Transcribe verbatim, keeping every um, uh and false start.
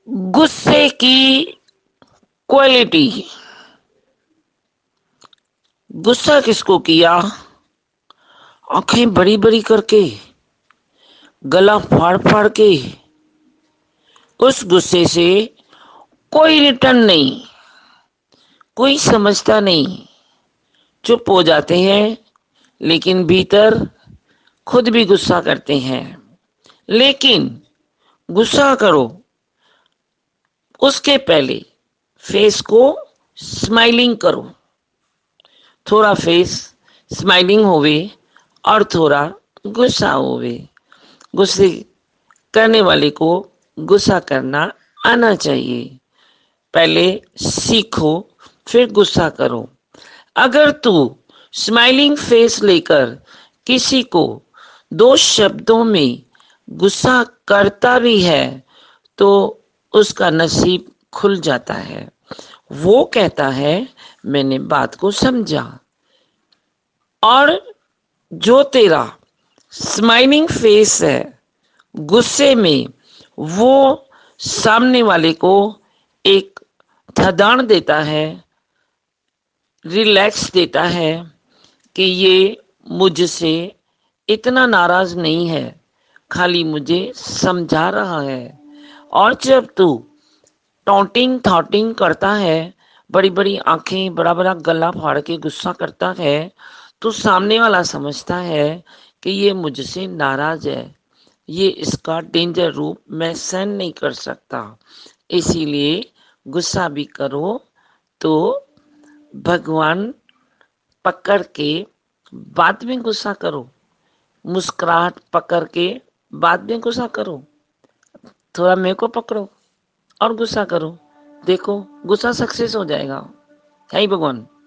गुस्से की क्वालिटी। गुस्सा किसको किया? आंखें बड़ी बड़ी करके, गला फाड़ फाड़ के, उस गुस्से से कोई रिटर्न नहीं, कोई समझता नहीं, चुप हो जाते हैं, लेकिन भीतर खुद भी गुस्सा करते हैं। लेकिन गुस्सा करो उसके पहले फेस को स्माइलिंग करो। थोड़ा फेस स्माइलिंग होवे और थोड़ा गुस्सा होवे। गुस्से करने वाले को गुस्सा करना आना चाहिए। पहले सीखो, फिर गुस्सा करो। अगर तू स्माइलिंग फेस लेकर किसी को दो शब्दों में गुस्सा करता भी है तो उसका नसीब खुल जाता है। वो कहता है मैंने बात को समझा। और जो तेरा स्माइलिंग फेस है गुस्से में, वो सामने वाले को एक थदान देता है, रिलैक्स देता है कि ये मुझसे इतना नाराज नहीं है, खाली मुझे समझा रहा है। और जब तू टॉन्टिंग थॉटिंग करता है, बड़ी बड़ी आंखें, बड़ा बड़ा गला फाड़ के गुस्सा करता है, तो सामने वाला समझता है कि ये मुझसे नाराज है, ये इसका डेंजर रूप मैं सहन नहीं कर सकता। इसीलिए गुस्सा भी करो तो भगवान पकड़ के बाद में गुस्सा करो, मुस्कुराहट पकड़ के बाद में गुस्सा करो। थोड़ा मेरे को पकड़ो और गुस्सा करो, देखो गुस्सा सक्सेस हो जाएगा। है भगवान।